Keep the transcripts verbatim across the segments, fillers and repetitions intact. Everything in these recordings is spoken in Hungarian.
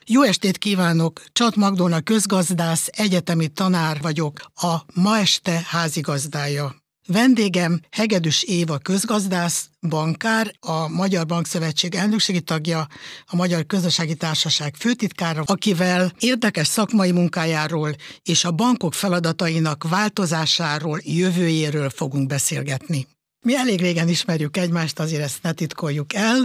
Jó estét kívánok! Csat Magdolna közgazdász, egyetemi tanár vagyok, a Ma Este házigazdája. Vendégem Hegedűs Éva közgazdász, bankár, a Magyar Bankszövetség elnökségi tagja, a Magyar Közösségi Társaság főtitkára, akivel érdekes szakmai munkájáról és a bankok feladatainak változásáról, jövőjéről fogunk beszélgetni. Mi elég régen ismerjük egymást, azért ezt ne titkoljuk el,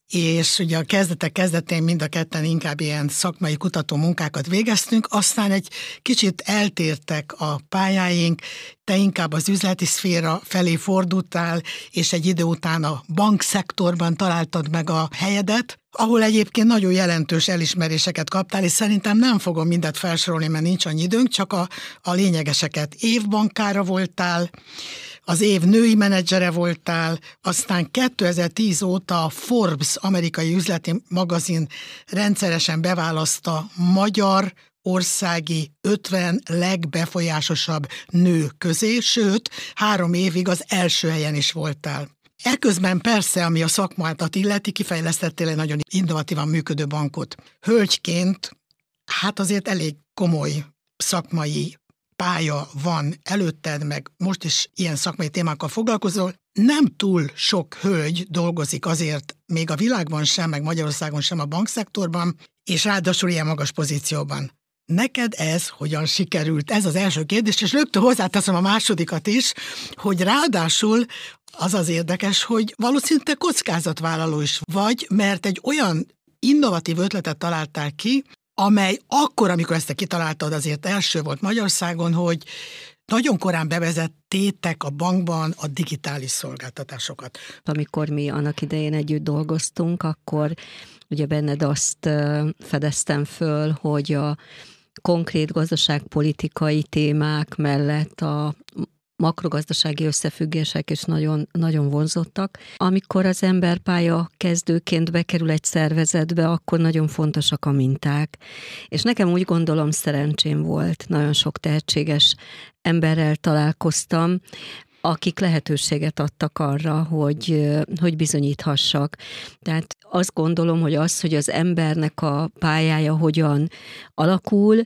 és ugye a kezdetek kezdetén mind a ketten inkább ilyen szakmai kutató munkákat végeztünk, aztán egy kicsit eltértek a pályáink, te inkább az üzleti szféra felé fordultál, és egy idő után a bankszektorban találtad meg a helyedet, ahol egyébként nagyon jelentős elismeréseket kaptál, és szerintem nem fogom mindet felsorolni, mert nincs annyi időnk, csak a, a lényegeseket. Évbankára voltál, az év női menedzsere voltál, aztán kétezer-tíz óta a Forbes amerikai üzleti magazin rendszeresen beválaszta magyar országi ötven legbefolyásosabb nő közé, sőt, három évig az első helyen is voltál. Eközben persze, ami a szakmádat illeti, kifejlesztettél egy nagyon innovatívan működő bankot. Hölgyként, hát azért elég komoly szakmai pálya van előtted, meg most is ilyen szakmai témákkal foglalkozol. Nem túl sok hölgy dolgozik azért még a világban sem, meg Magyarországon sem a bankszektorban, és ráadásul ilyen magas pozícióban. Neked ez hogyan sikerült? Ez az első kérdés, és rögtön hozzáteszem a másodikat is, hogy ráadásul az az érdekes, hogy valószínűleg te kockázatvállaló is vagy, mert egy olyan innovatív ötletet találtál ki, amely akkor, amikor ezt te kitaláltad, azért első volt Magyarországon, hogy nagyon korán bevezettétek a bankban a digitális szolgáltatásokat. Amikor mi annak idején együtt dolgoztunk, akkor ugye benned azt fedeztem föl, hogy a konkrét gazdaságpolitikai témák mellett a makrogazdasági összefüggések is nagyon, nagyon vonzottak. Amikor az ember pálya kezdőként bekerül egy szervezetbe, akkor nagyon fontosak a minták. És nekem úgy gondolom szerencsém volt, nagyon sok tehetséges emberrel találkoztam, akik lehetőséget adtak arra, hogy, hogy bizonyíthassak. Tehát azt gondolom, hogy az, hogy az embernek a pályája hogyan alakul,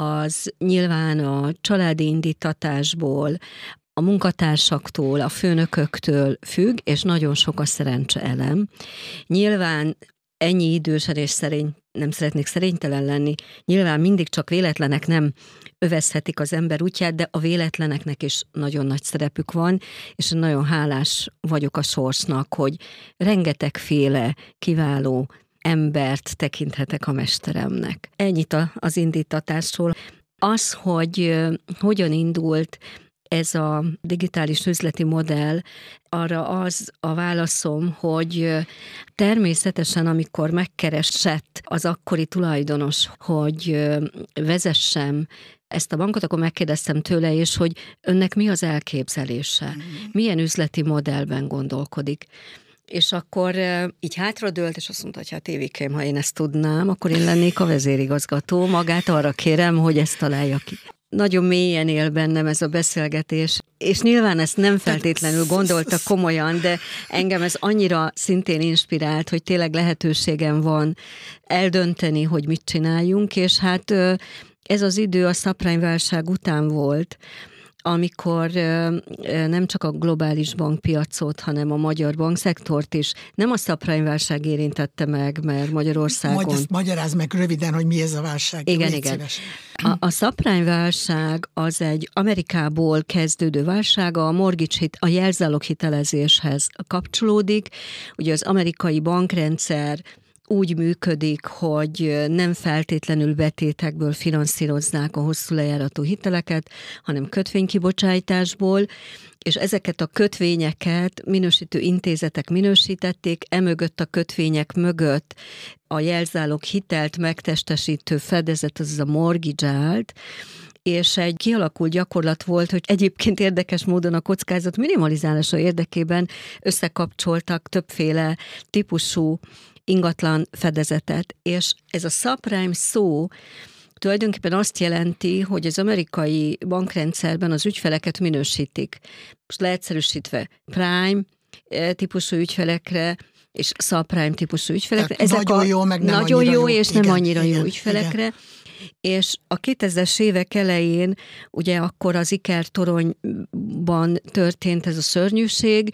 az nyilván a családi indítatásból, a munkatársaktól, a főnököktől függ, és nagyon sok a szerencse elem. Nyilván ennyi idősen és szerény, nem szeretnék szerénytelen lenni, nyilván mindig csak véletlenek nem övezhetik az ember útját, de a véletleneknek is nagyon nagy szerepük van, és nagyon hálás vagyok a sorsnak, hogy rengetegféle kiváló embert tekinthetek a mesteremnek. Ennyit az indítatásról. Az, hogy hogyan indult ez a digitális üzleti modell, arra az a válaszom, hogy természetesen, amikor megkeresett az akkori tulajdonos, hogy vezessem ezt a bankot, akkor megkérdeztem tőle is, hogy önnek mi az elképzelése, milyen üzleti modellben gondolkodik. És akkor így hátradőlt, és azt mondta, hogy hát Évikém, ha én ezt tudnám, akkor én lennék a vezérigazgató, magát arra kérem, hogy ezt találja ki. Nagyon mélyen él bennem ez a beszélgetés, és nyilván ezt nem feltétlenül gondolta komolyan, de engem ez annyira szintén inspirált, hogy tényleg lehetőségem van eldönteni, hogy mit csináljunk, és hát ez az idő a subprime-válság után volt, amikor nem csak a globális bankpiacot, hanem a magyar bankszektort is nem a subprime-válság érintette meg, mert Magyarországon... Majd ezt magyarázd meg röviden, hogy mi ez a válság. Igen, igen. A, a subprime-válság az egy Amerikából kezdődő válság, a mortgage hit, a jelzálog hitelezéshez kapcsolódik. Ugye az amerikai bankrendszer úgy működik, hogy nem feltétlenül betétekből finanszírozzák a hosszú lejáratú hiteleket, hanem kötvénykibocsátásból, és ezeket a kötvényeket minősítő intézetek minősítették, emögött a kötvények mögött a jelzálog hitelt megtestesítő fedezet, az a mortgage állt, és egy kialakult gyakorlat volt, hogy egyébként érdekes módon a kockázat minimalizálása érdekében összekapcsoltak többféle típusú ingatlan fedezetet, és ez a subprime szó tulajdonképpen azt jelenti, hogy az amerikai bankrendszerben az ügyfeleket minősítik. Most leegyszerűsítve prime típusú ügyfelekre és subprime típusú ügyfelekre. Tehát Ezek nagyon a, jó, meg nem nagyon annyira jó, jó. és Igen, nem annyira igen, jó ügyfelekre. Igen. És a kétezres évek elején, ugye akkor az ikertoronyban történt ez a szörnyűség,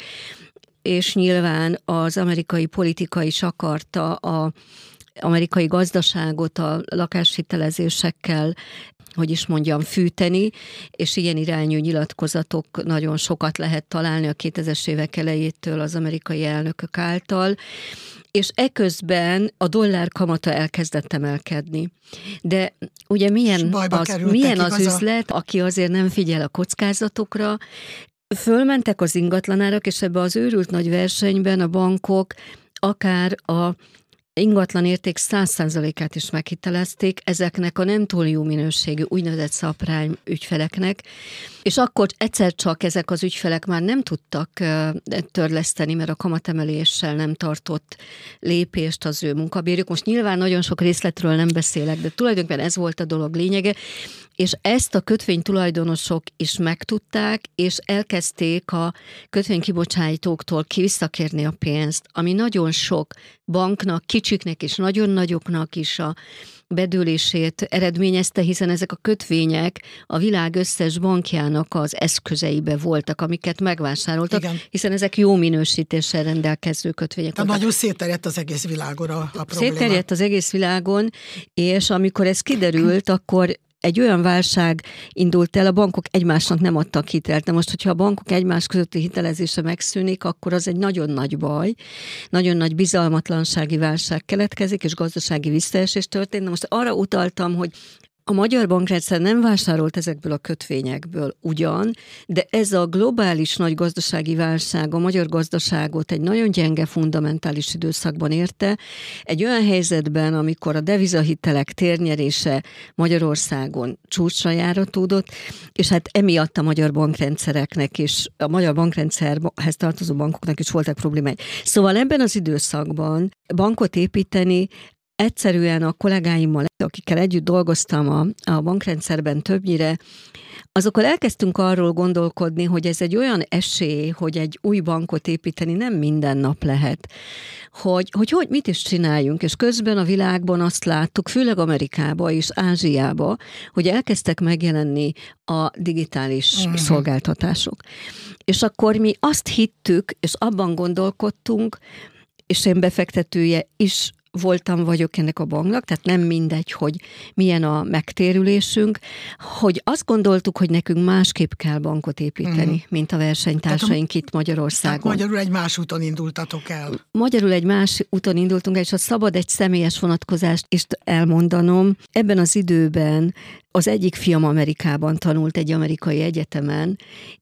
és nyilván az amerikai politika is akarta a amerikai gazdaságot a lakáshitelezésekkel, hogy is mondjam, fűteni, és ilyen irányú nyilatkozatok nagyon sokat lehet találni a kétezres évek elejétől az amerikai elnökök által, és eközben a dollár kamata elkezdett emelkedni. De ugye milyen az, milyen az üzlet, aki azért nem figyel a kockázatokra, fölmentek az ingatlanárak, és ebbe az őrült nagy versenyben a bankok akár a ingatlan érték száz százalékát is meghitelezték ezeknek a nem túl jó minőségű úgynevezett subprime ügyfeleknek, és akkor egyszer csak ezek az ügyfelek már nem tudtak törleszteni, mert a kamatemeléssel nem tartott lépést az ő munkabérük. Most nyilván nagyon sok részletről nem beszélek, de tulajdonképpen ez volt a dolog lényege, és ezt a kötvénytulajdonosok is megtudták, és elkezdték a kötvénykibocsátóktól visszakérni a pénzt, ami nagyon sok banknak, kicsiknek és nagyon nagyoknak is a bedőlését eredményezte, hiszen ezek a kötvények a világ összes bankjának az eszközeibe voltak, amiket megvásároltak, igen. Hiszen ezek jó minősítéssel rendelkező kötvények voltak. Nagyon szétterjedt az egész világon a, a probléma. Szétterjedt az egész világon, és amikor ez kiderült, akkor egy olyan válság indult el, a bankok egymásnak nem adtak hitelt. De most, hogyha a bankok egymás közötti hitelezése megszűnik, akkor az egy nagyon nagy baj, nagyon nagy bizalmatlansági válság keletkezik, és gazdasági visszaesés történt. De most arra utaltam, hogy a magyar bankrendszer nem vásárolt ezekből a kötvényekből ugyan, de ez a globális nagy gazdasági válság a magyar gazdaságot egy nagyon gyenge fundamentális időszakban érte, egy olyan helyzetben, amikor a devizahitelek térnyerése Magyarországon csúcsra járatódott, és hát emiatt a magyar bankrendszereknek és a magyar bankrendszerhez tartozó bankoknak is voltak problémái. Szóval ebben az időszakban bankot építeni egyszerűen a kollégáimmal, akikkel együtt dolgoztam a, a bankrendszerben többnyire, azokkal elkezdtünk arról gondolkodni, hogy ez egy olyan esély, hogy egy új bankot építeni nem minden nap lehet. Hogy, hogy, hogy mit is csináljunk, és közben a világban azt láttuk, főleg Amerikába és Ázsiába, hogy elkezdtek megjelenni a digitális mm-hmm. szolgáltatások. És akkor mi azt hittük, és abban gondolkodtunk, és én befektetője is voltam, vagyok ennek a banknak, tehát nem mindegy, hogy milyen a megtérülésünk, hogy azt gondoltuk, hogy nekünk másképp kell bankot építeni, mm. mint a versenytársaink a, itt Magyarországon. Tehát magyarul egy más úton indultatok el. Magyarul egy más úton indultunk el, és ha szabad egy személyes vonatkozást is elmondanom, ebben az időben az egyik fiam Amerikában tanult egy amerikai egyetemen,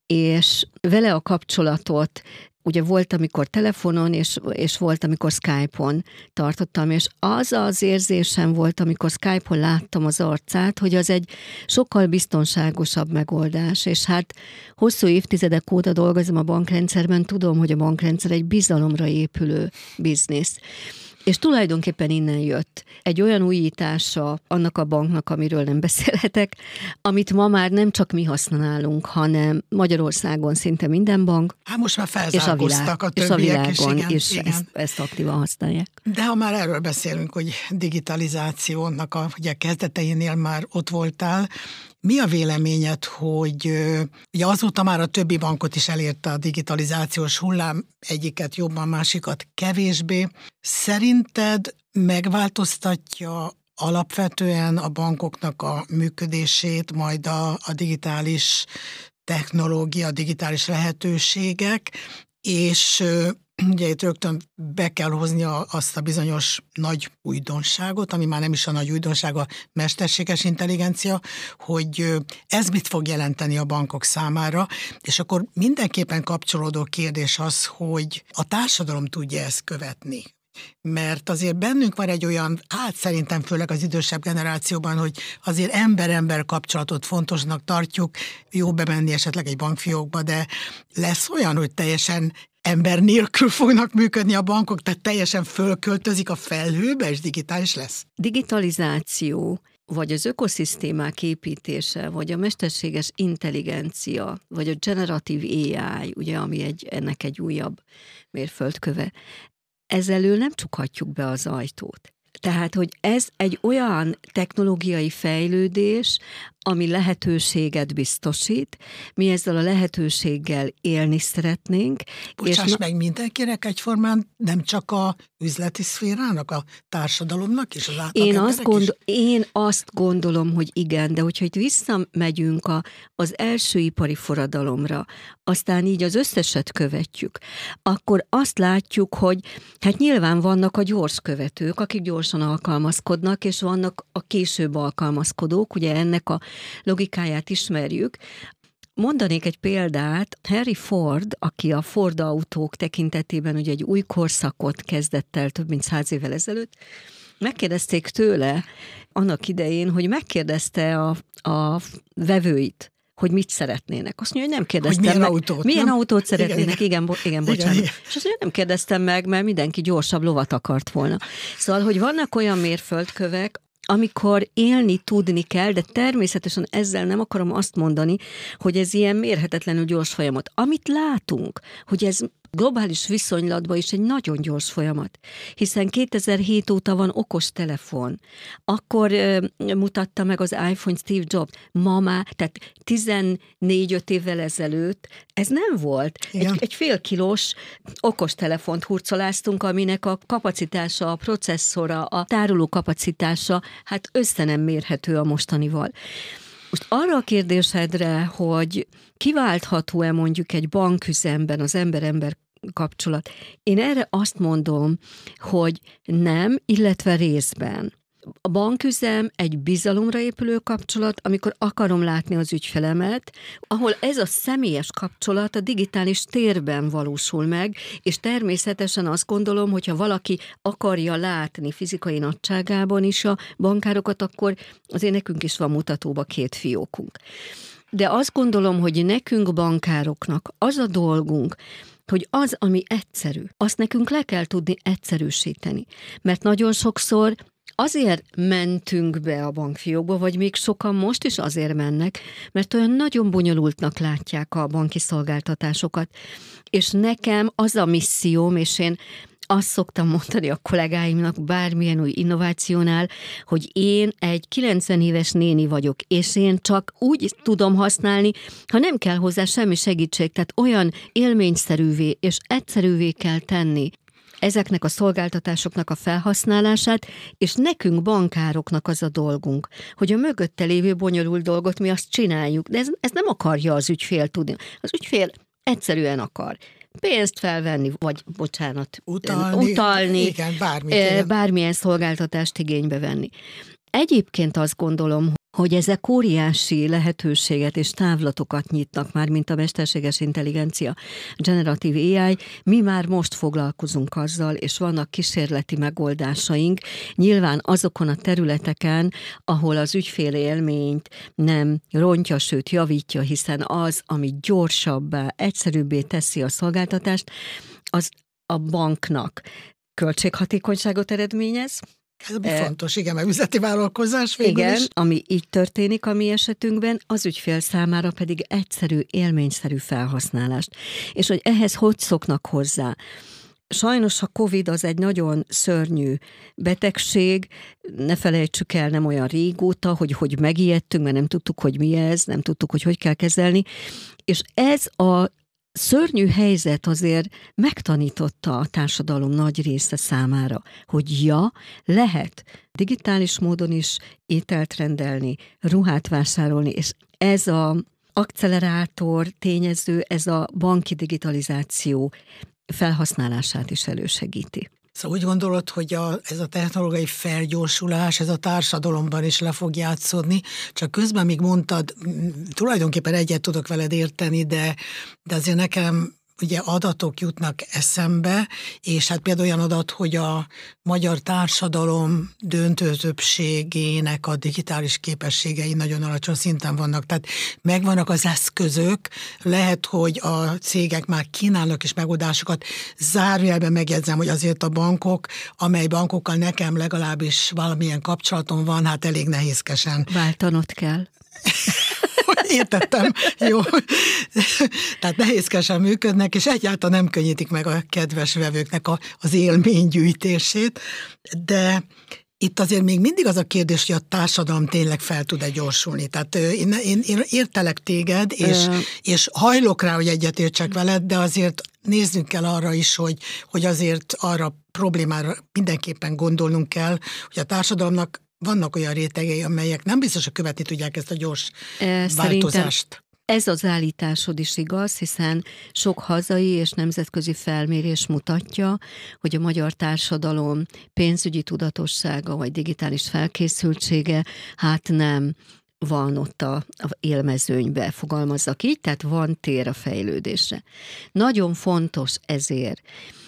és vele a kapcsolatot ugye volt, amikor telefonon, és, és volt, amikor Skype-on tartottam, és az az érzésem volt, amikor Skype-on láttam az arcát, hogy az egy sokkal biztonságosabb megoldás, és hát hosszú évtizedek óta dolgozom a bankrendszerben, tudom, hogy a bankrendszer egy bizalomra épülő biznisz. És tulajdonképpen innen jött egy olyan újítása annak a banknak, amiről nem beszélhetek, amit ma már nem csak mi használunk, hanem Magyarországon szinte minden bank. Hát most már felzárkóztak a, a többiek és a világon is, igen, is igen. Ezt, ezt aktívan használják. De ha már erről beszélünk, hogy digitalizációnak a ugye, kezdeteinél már ott voltál, mi a véleményed, hogy ugye azóta már a többi bankot is elérte a digitalizációs hullám, egyiket jobban, másikat kevésbé. Szerinted megváltoztatja alapvetően a bankoknak a működését, majd a, a digitális technológia, a digitális lehetőségek, és ugye itt rögtön be kell hozni azt a bizonyos nagy újdonságot, ami már nem is a nagy újdonság, a mesterséges intelligencia, hogy ez mit fog jelenteni a bankok számára, és akkor mindenképpen kapcsolódó kérdés az, hogy a társadalom tudja ezt követni. Mert azért bennünk van egy olyan, hát szerintem főleg az idősebb generációban, hogy azért ember-ember kapcsolatot fontosnak tartjuk, jó bemenni esetleg egy bankfiókba, de lesz olyan, hogy teljesen ember nélkül fognak működni a bankok, tehát teljesen fölköltözik a felhőbe, és digitális lesz. Digitalizáció, vagy az ökoszisztémák építése, vagy a mesterséges intelligencia, vagy a generatív á i, ugye, ami egy, ennek egy újabb mérföldköve. ezelől nem csukhatjuk be az ajtót. Tehát, hogy ez egy olyan technológiai fejlődés, ami lehetőséget biztosít, mi ezzel a lehetőséggel élni szeretnénk. Bocsáss és meg mindenkinek egyformán, nem csak a üzleti szférának, a társadalomnak és az én azt, gondol, is? én azt gondolom, hogy igen, de hogyha itt visszamegyünk a, az első ipari forradalomra, aztán így az összeset követjük, akkor azt látjuk, hogy hát nyilván vannak a gyors követők, akik gyorsan alkalmazkodnak, és vannak a később alkalmazkodók, ugye ennek a logikáját ismerjük. Mondanék egy példát, Henry Ford, aki a Ford autók tekintetében ugye egy új korszakot kezdett el több mint száz évvel ezelőtt, megkérdezték tőle annak idején, hogy megkérdezte a, a vevőit, hogy mit szeretnének. Azt mondja, hogy nem kérdeztem hogy milyen meg. Autót, milyen nem? autót szeretnének, igen, igen, bo- igen bocsánat. Igen, igen. És azt mondja, nem kérdeztem meg, mert mindenki gyorsabb lovat akart volna. Szóval, hogy vannak olyan mérföldkövek, amikor élni tudni kell, de természetesen ezzel nem akarom azt mondani, hogy ez ilyen mérhetetlenül gyors folyamat. Amit látunk, hogy ez globális viszonylatban is egy nagyon gyors folyamat, hiszen kétezer-hét óta van okos telefon. Akkor ö, mutatta meg az iPhone Steve Jobs. Ma már, tehát tizennégy-öt évvel ezelőtt ez nem volt. Egy, egy fél kilós okos telefont hurcoláztunk, aminek a kapacitása, a processzora, a tároló kapacitása, hát össze nem mérhető a mostanival. Most arra a kérdésedre, hogy kiváltható-e mondjuk egy banküzemben az ember-ember kapcsolat, én erre azt mondom, hogy nem, illetve részben. A banküzem egy bizalomra épülő kapcsolat, amikor akarom látni az ügyfelemet, ahol ez a személyes kapcsolat a digitális térben valósul meg, és természetesen azt gondolom, hogyha valaki akarja látni fizikai nagyságában is a bankárokat, akkor azért nekünk is van mutatóba két fiókunk. De azt gondolom, hogy nekünk bankároknak az a dolgunk, hogy az, ami egyszerű, azt nekünk le kell tudni egyszerűsíteni. Mert nagyon sokszor azért mentünk be a bankfiókba, vagy még sokan most is azért mennek, mert olyan nagyon bonyolultnak látják a banki szolgáltatásokat. És nekem az a misszióm, és én azt szoktam mondani a kollégáimnak bármilyen új innovációnál, hogy én egy kilencven éves néni vagyok, és én csak úgy tudom használni, ha nem kell hozzá semmi segítség, tehát olyan élményszerűvé és egyszerűvé kell tenni ezeknek a szolgáltatásoknak a felhasználását, és nekünk bankároknak az a dolgunk, hogy a mögötte lévő bonyolult dolgot mi azt csináljuk, de ez, ez nem akarja az ügyfél tudni. Az ügyfél egyszerűen akar pénzt felvenni, vagy bocsánat, utalni, utalni igen, bármit, igen. bármilyen szolgáltatást igénybe venni. Egyébként azt gondolom, hogy ezek óriási lehetőséget és távlatokat nyitnak már, mint a mesterséges intelligencia, generatív á i. Mi már most foglalkozunk azzal, és vannak kísérleti megoldásaink. Nyilván azokon a területeken, ahol az ügyfél élményt nem rontja, sőt javítja, hiszen az, ami gyorsabbá, egyszerűbbé teszi a szolgáltatást, az a banknak költséghatékonyságot eredményez. Ez e, fontos, igen, mert üzleti vállalkozás végül igen, is. ami így történik a mi esetünkben, az ügyfél számára pedig egyszerű, élményszerű felhasználást. És hogy ehhez hogy szoknak hozzá? Sajnos a Covid az egy nagyon szörnyű betegség, ne felejtsük el, nem olyan régóta, hogy, hogy megijedtünk, mert nem tudtuk, hogy mi ez, nem tudtuk, hogy hogy kell kezelni, és ez a szörnyű helyzet azért megtanította a társadalom nagy része számára, hogy ja, lehet digitális módon is ételt rendelni, ruhát vásárolni, és ez az akcelerátor tényező, ez a banki digitalizáció felhasználását is elősegíti. Szóval úgy gondolod, hogy a, ez a technológiai felgyorsulás, ez a társadalomban is le fog játszódni, csak közben még mondtad, tulajdonképpen egyet tudok veled érteni, de, de azért nekem ugye adatok jutnak eszembe, és hát például olyan adat, hogy a magyar társadalom döntő többségének a digitális képességei nagyon alacsony szinten vannak, tehát megvannak az eszközök, lehet, hogy a cégek már kínálnak is megoldásokat, zárójelben megjegyzem, hogy azért a bankok, amely bankokkal nekem legalábbis valamilyen kapcsolatom van, hát elég nehézkesen. Váltanod kell. értettem, jó. Tehát nehézkesen működnek, és egyáltalán nem könnyítik meg a kedves vevőknek a, az élménygyűjtését, de itt azért még mindig az a kérdés, hogy a társadalom tényleg fel tud-e gyorsulni. Tehát én, én, én értelek téged, és, Ö... és hajlok rá, hogy egyetértsek veled, de azért nézzünk kell arra is, hogy, hogy azért arra problémára mindenképpen gondolnunk kell, hogy a társadalomnak vannak olyan rétegei, amelyek nem biztos, hogy követni tudják ezt a gyors Szerintem... változást. Ez az állításod is igaz, hiszen sok hazai és nemzetközi felmérés mutatja, hogy a magyar társadalom pénzügyi tudatossága vagy digitális felkészültsége hát nem van ott a, a élmezőnybe, fogalmazzak így, tehát van tér a fejlődésre. Nagyon fontos ezért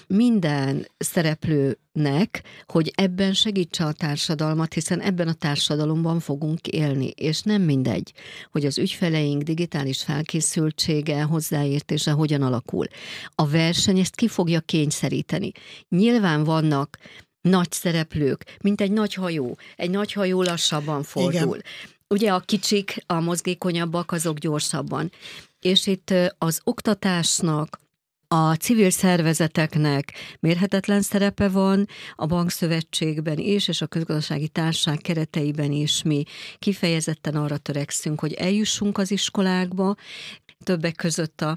minden szereplőnek, hogy ebben segítse a társadalmat, hiszen ebben a társadalomban fogunk élni, és nem mindegy, hogy az ügyfeleink digitális felkészültsége, hozzáértése hogyan alakul. A verseny ezt ki fogja kényszeríteni. Nyilván vannak nagy szereplők, mint egy nagy hajó. Egy nagy hajó lassabban fordul. Igen. Ugye a kicsik, a mozgékonyabbak, azok gyorsabban. És itt az oktatásnak, a civil szervezeteknek mérhetetlen szerepe van, a bankszövetségben is, és a közgazdasági társaság kereteiben is mi kifejezetten arra törekszünk, hogy eljussunk az iskolákba, többek között a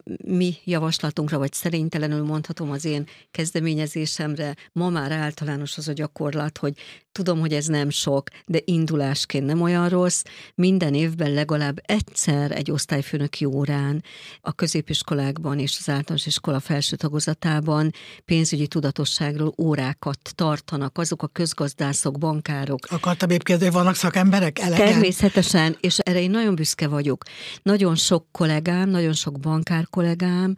mi javaslatunkra, vagy szerénytelenül mondhatom az én kezdeményezésemre, ma már általános az a gyakorlat, hogy tudom, hogy ez nem sok, de indulásként nem olyan rossz. Minden évben legalább egyszer egy osztályfőnöki órán a középiskolákban és az általános iskola felső tagozatában pénzügyi tudatosságról órákat tartanak azok a közgazdászok, bankárok. Akartam épp kérdezni, vannak szakemberek? Elegen? Természetesen, és erre én nagyon büszke vagyok. Nagyon sok kollégám, nagyon sok bankár kollégám,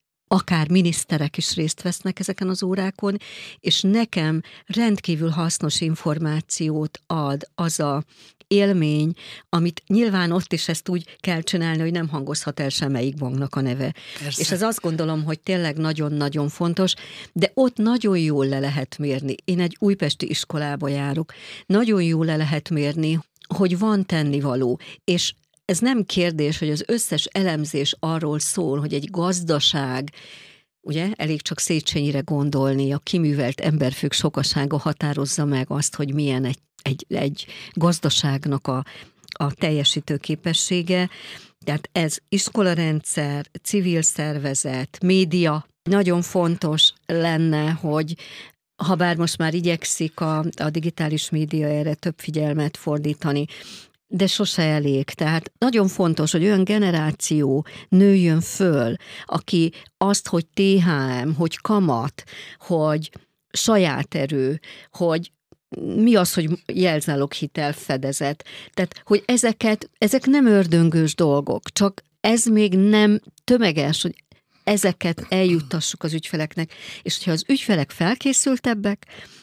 akár miniszterek is részt vesznek ezeken az órákon, és nekem rendkívül hasznos információt ad az a élmény, amit nyilván ott is ezt úgy kell csinálni, hogy nem hangozhat el semmelyik banknak a neve. Persze. És ez azt gondolom, hogy tényleg nagyon-nagyon fontos, de ott nagyon jól le lehet mérni. Én egy újpesti iskolába járok. Nagyon jól le lehet mérni, hogy van tennivaló, és ez nem kérdés, hogy az összes elemzés arról szól, hogy egy gazdaság, ugye, elég csak Széchenyire gondolni, a kiművelt emberfők sokasága határozza meg azt, hogy milyen egy, egy, egy gazdaságnak a, a teljesítő képessége. Tehát ez iskolarendszer, civil szervezet, média. Nagyon fontos lenne, hogy habár most már igyekszik a, a digitális média erre több figyelmet fordítani, de sose elég. Tehát nagyon fontos, hogy olyan generáció nőjön föl, aki azt, hogy té há em, hogy kamat, hogy saját erő, hogy mi az, hogy jelzáloghitel fedezet. Tehát, hogy ezeket, ezek nem ördöngős dolgok, csak ez még nem tömeges, hogy ezeket eljuttassuk az ügyfeleknek, és hogyha az ügyfelek felkészültebbek,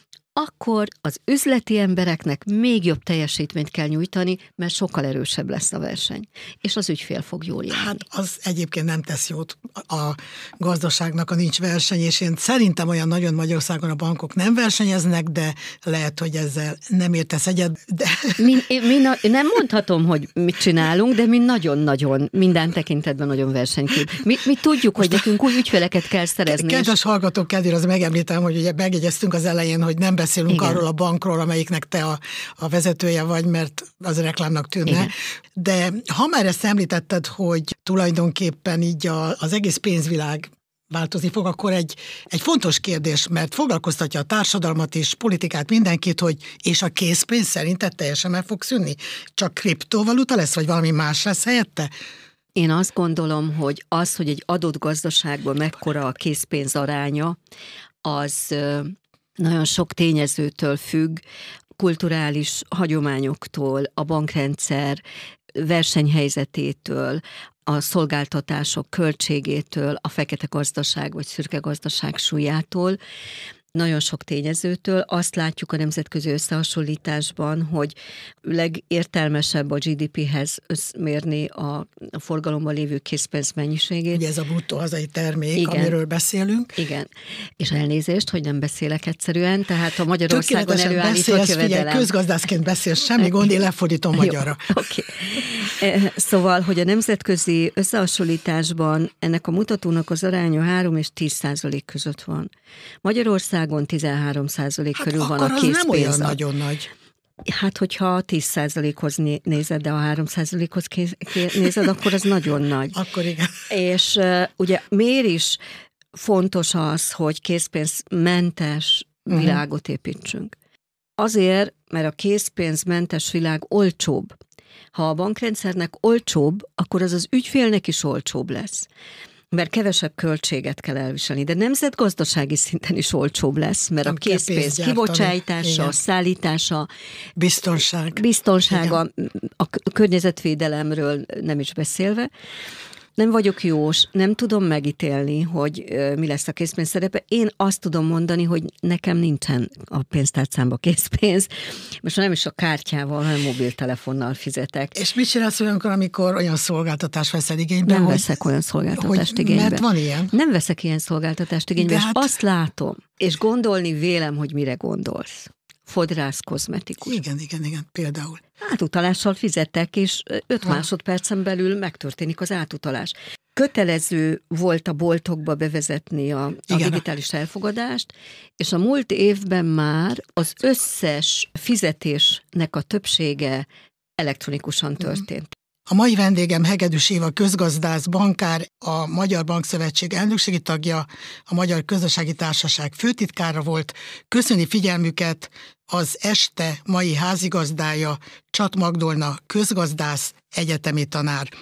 akkor az üzleti embereknek még jobb teljesítményt kell nyújtani, mert sokkal erősebb lesz a verseny. És az ügyfél fog jól járni. Hát az egyébként nem tesz jót a gazdaságnak, a nincs verseny, és én szerintem olyan nagyon Magyarországon a bankok nem versenyeznek, de lehet, hogy ezzel nem értesz egyet. De... Mi, mi na, nem mondhatom, hogy mit csinálunk, de mi nagyon-nagyon, minden tekintetben nagyon versenykép. Mi, mi tudjuk, hogy nekünk új ügyfeleket kell szerezni. Kedves és... hallgatók kedvére, az megemlítem, hogy ugye megjegyeztünk az elején, hogy nem beszélünk Igen. arról a bankról, amelyiknek te a, a vezetője vagy, mert az reklámnak tűnne. Igen. De ha már ezt említetted, hogy tulajdonképpen így a, az egész pénzvilág változni fog, akkor egy, egy fontos kérdés, mert foglalkoztatja a társadalmat és politikát, mindenkit, hogy és a készpénz szerinted teljesen meg fog szűnni? Csak kriptovaluta lesz, vagy valami más lesz helyette? Én azt gondolom, hogy az, hogy egy adott gazdaságban mekkora a készpénz aránya, az nagyon sok tényezőtől függ, kulturális hagyományoktól, a bankrendszer versenyhelyzetétől, a szolgáltatások költségétől, a fekete gazdaság vagy szürke gazdaság súlyától. nagyon sok tényezőtől. Azt látjuk a nemzetközi összehasonlításban, hogy legértelmesebb a gé dé péhez összmérni a, a forgalomban lévő készpénz mennyiségét. Ugye ez a bruttó hazai termék, igen, amiről beszélünk. Igen. És elnézést, hogy nem beszélek egyszerűen, tehát a Magyarországon előállított beszélsz, jövedelem. Figyelj, közgazdászként beszélsz, semmi gond, én lefordítom magyarra. Oké. Okay. Szóval, hogy a nemzetközi összehasonlításban ennek a mutatónak az aránya három és tíz százalék között van. Magyarországon tizenhárom százalék hát körül van a készpénz. Nem olyan nagyon nagy. Hát, hogyha tíz százalékhoz nézed, de a három százalékhoz nézed, akkor az nagyon nagy. Akkor igen. És uh, ugye miért is fontos az, hogy készpénzmentes világot építsünk? Azért, mert a készpénzmentes világ olcsóbb. Ha a bankrendszernek olcsóbb, akkor az az ügyfélnek is olcsóbb lesz. Mert kevesebb költséget kell elviselni, de nemzetgazdasági szinten is olcsóbb lesz, mert nem a készpénz kibocsátása, igen, szállítása, biztonság. biztonsága, igen, a környezetvédelemről nem is beszélve. Nem vagyok jós, nem tudom megítélni, hogy mi lesz a készpénz szerepe. Én azt tudom mondani, hogy nekem nincsen a pénztárcámba készpénz. Most nem is a kártyával, hanem mobiltelefonnal fizetek. És mit csinálsz olyankor, amikor olyan szolgáltatást veszed igénybe? Nem hogy, veszek olyan szolgáltatást hogy, igénybe. Mert van ilyen. Nem veszek ilyen szolgáltatást igénybe, de és hát... azt látom, és gondolni vélem, hogy mire gondolsz. Fodrász, kozmetikus. Igen, igen, igen, például. Átutalással fizettek, és öt ha. másodpercen belül megtörténik az átutalás. Kötelező volt a boltokba bevezetni a, a digitális elfogadást, és a múlt évben már az összes fizetésnek a többsége elektronikusan történt. A mai vendégem Hegedűs Éva közgazdász, bankár, a Magyar Bankszövetség elnökségi tagja, a Magyar Közösségi Társaság főtitkára volt. Köszöni figyelmüket az este mai házigazdája, Csat Magdolna közgazdász, egyetemi tanár.